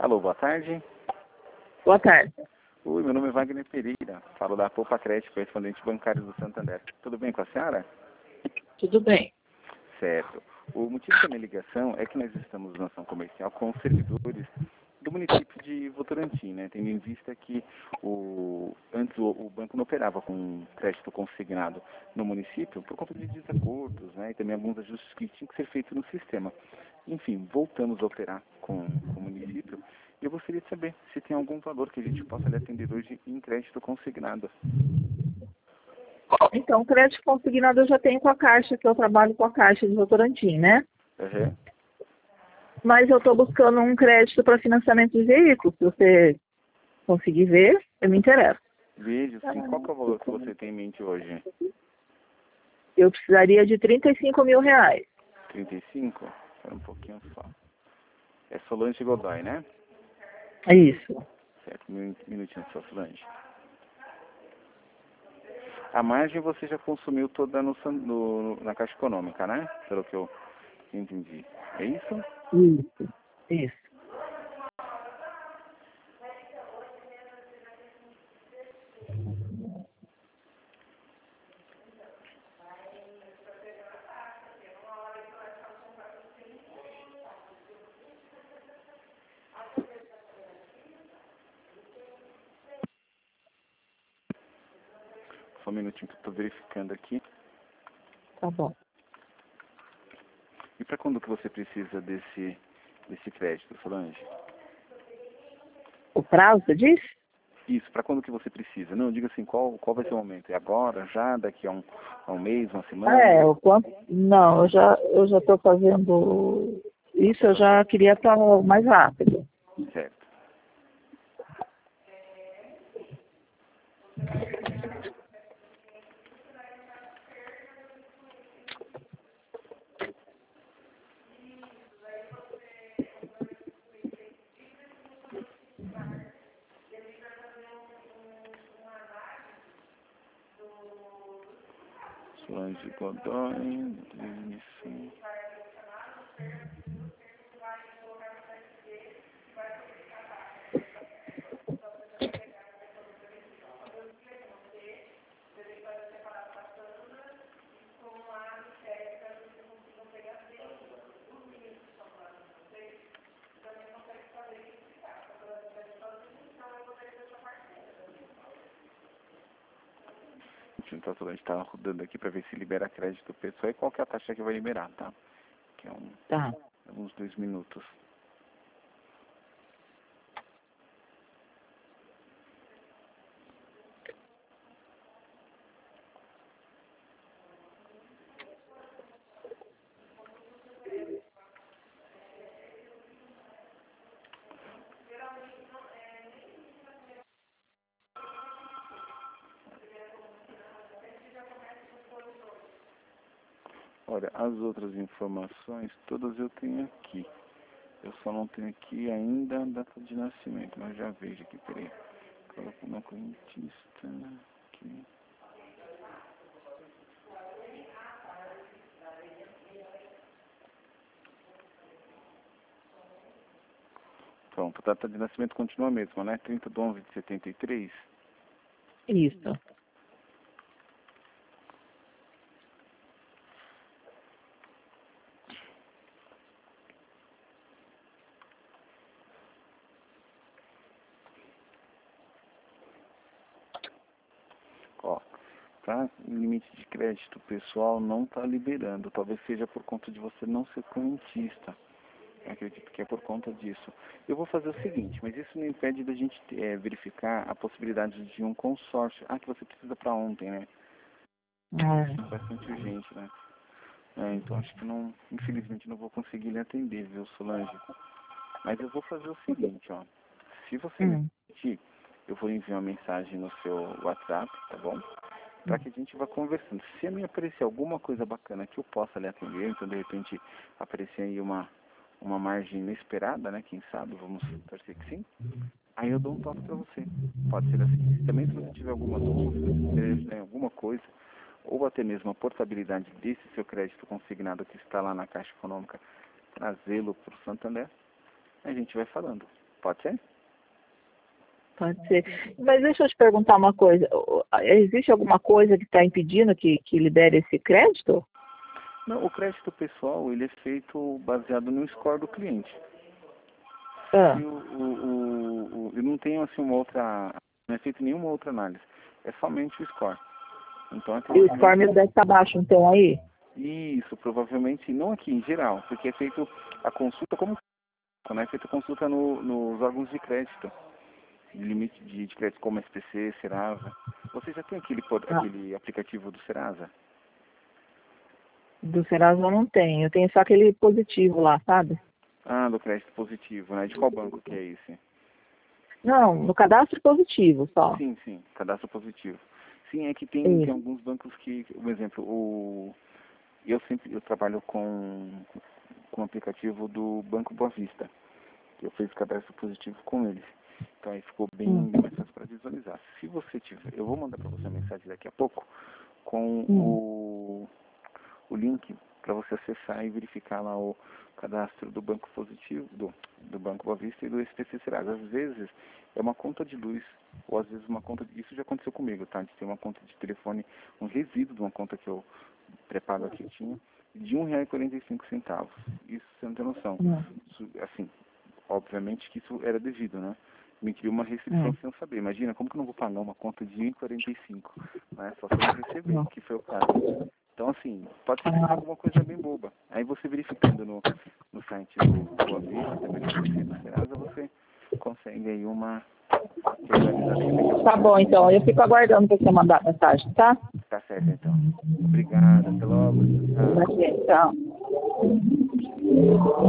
Alô, boa tarde. Boa tarde. Oi, meu nome é Wagner Pereira. Falo da Poupa Crédito, correspondente bancário do Santander. Tudo bem com a senhora? Tudo bem. Certo. O motivo da minha ligação é que nós estamos na ação comercial com os servidores do município de Votorantim, né? Tendo em vista que antes o banco não operava com crédito consignado no município por conta de desacordos, né? E também alguns ajustes que tinham que ser feitos no sistema. Enfim, voltamos a operar com o município. E eu gostaria de saber se tem algum valor que a gente possa lhe atender hoje em crédito consignado. Então, crédito consignado eu já tenho com a Caixa, que eu trabalho com a Caixa de Votorantim, né? Uhum. Mas eu estou buscando um crédito para financiamento de veículos. Se você conseguir ver, eu me interesso. Vejo, sim. Qual que é o valor que você tem em mente hoje? Eu precisaria de R$ 35 mil. 35? Espera um pouquinho só. É Solange Godoy, né? É isso. Certo, minutinho só, Solange. A margem você já consumiu toda na Caixa Econômica, né? Pelo que eu entendi. É isso? Isso. Só um minutinho que eu estou verificando aqui. Tá bom. E para quando que você precisa desse crédito, Solange? O prazo, você disse? Isso, para quando que você precisa? Não, diga assim, qual vai ser o momento? É agora, já, daqui a um mês, uma semana? O quanto? Não, eu já estou fazendo isso, eu já queria estar mais rápido. Certo. Solange Godoy, isso. Então, a gente está rodando aqui para ver se libera crédito pessoal e qual que é a taxa que vai liberar, tá? Que é Tá. uns 2 minutos. Olha, as outras informações, todas eu tenho aqui. Eu só não tenho aqui ainda a data de nascimento, mas já vejo aqui, peraí. Coloco uma correntista aqui. Pronto, a data de nascimento continua a mesma, né? 30/11/73. Isso. Ó, tá? O limite de crédito pessoal não está liberando. Talvez seja por conta de você não ser correntista. Eu acredito que é por conta disso. Eu vou fazer o seguinte, mas isso não impede da gente verificar a possibilidade de um consórcio. Ah, que você precisa para ontem, né? É. Bastante urgente, né? Então acho que não, infelizmente não vou conseguir lhe atender, viu, Solange? Mas eu vou fazer o seguinte, ó. Se você me permitir, eu vou enviar uma mensagem no seu WhatsApp, tá bom? Para que a gente vá conversando. Se me aparecer alguma coisa bacana que eu possa lhe atender, então de repente aparecer aí uma margem inesperada, né? Quem sabe, vamos torcer que sim. Aí eu dou um toque para você. Pode ser assim. Também se você tiver alguma dúvida, se você tem alguma coisa, ou até mesmo a portabilidade desse seu crédito consignado que está lá na Caixa Econômica, trazê-lo para o Santander, a gente vai falando. Pode ser? Pode ser. Mas deixa eu te perguntar uma coisa. Existe alguma coisa que está impedindo que libere esse crédito? Não, o crédito pessoal, ele é feito baseado no score do cliente. Ah. E eu não tenho assim não é feito nenhuma outra análise. É somente o score. Então, E o score meu deve estar baixo, então, aí? Isso, provavelmente, não aqui, em geral, porque é feito a consulta como é feita a consulta nos órgãos de crédito, de limite de crédito como SPC, Serasa. Você já tem aquele aplicativo do Serasa? Do Serasa eu não tenho. Eu tenho só aquele positivo lá, sabe? Ah, do crédito positivo, né? De qual banco que é esse? Não, no cadastro positivo só. Sim, cadastro positivo. Sim, é que tem alguns bancos que, por exemplo, eu trabalho com o aplicativo do Banco Boa Vista. Eu fiz cadastro positivo com eles. Então aí ficou bem mais fácil para visualizar. Se você tiver, eu vou mandar para você a mensagem daqui a pouco com o link para você acessar e verificar lá o cadastro do Banco Positivo, do Banco Boa Vista e do SPC Serasa. Às vezes é uma conta de luz, ou às vezes uma conta isso já aconteceu comigo, tá? De ter uma conta de telefone, um resíduo de uma conta que eu pré-pago aqui tinha, de R$1,45. Isso você não tem noção. Isso, assim, obviamente que isso era devido, né? Me criou uma restrição sem eu saber. Imagina, como que eu não vou pagar uma conta de R$1,45, né? Só se eu não receber, que foi o caso. Então, assim, pode ser que seja alguma coisa bem boba. Aí você verificando no site do Boa Vista, também no site do Serasa, você consegue aí uma organização. Tá bom, então. Eu fico aguardando para você mandar a mensagem, tá? Tá certo, então. Obrigado. Até logo. Tchau.